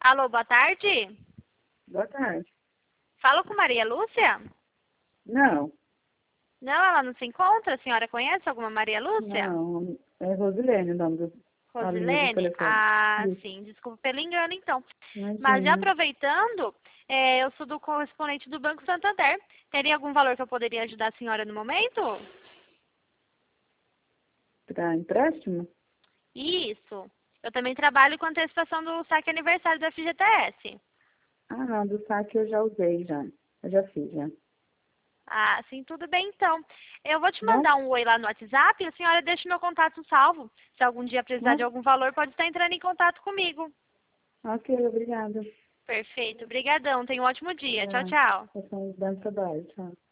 Alô, boa tarde. Boa tarde. Falo com Maria Lúcia? Não, Não, ela não se encontra? A senhora conhece alguma Maria Lúcia? não, é Rosilene o nome a linha do Rosilene? telefone. Ah, Isso. sim, desculpa pelo engano então. Mas já Imagina. aproveitando, eu sou do correspondente do Banco Santander. Teria algum valor que eu poderia ajudar a senhora no momento? Para empréstimo? Isso. Eu também trabalho com antecipação do saque aniversário do FGTS. Ah, não, do saque eu já usei já. Eu já fiz, já. Ah, sim, tudo bem então. Eu vou te Bom? mandar um oi lá no WhatsApp e a senhora deixa meu contato salvo. Se algum dia precisar de Bom? algum valor, pode estar entrando em contato comigo. Ok, obrigada. Perfeito. Obrigadão. Tenha um ótimo dia. Tchau, É, tchau. eu sou um bom trabalho, tchau.